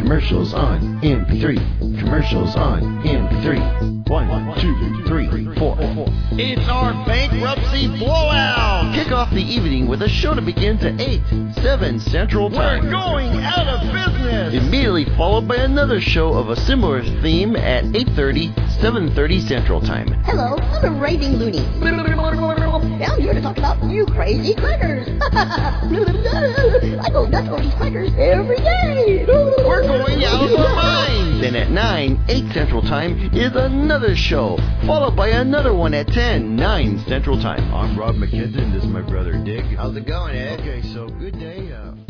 Commercials on MP3. Commercials on MP3. 1, 2, 3, 4. It's our bankruptcy blowout. Kick off the evening with a show that begins at 8, 7 Central Time. We're going out of business. Immediately followed by another show of a similar theme at 8:30, 7:30 Central Time. Hello, I'm a raving loony. I'm here to talk about you crazy crackers. I go nuts over these crackers every day. We're going out of our minds. Then at 9, 8 Central Time is another show, followed by another one at 10, 9 Central Time. I'm Rob McKinton. This is my brother Dig. How's it going, Ed? Okay, so good day.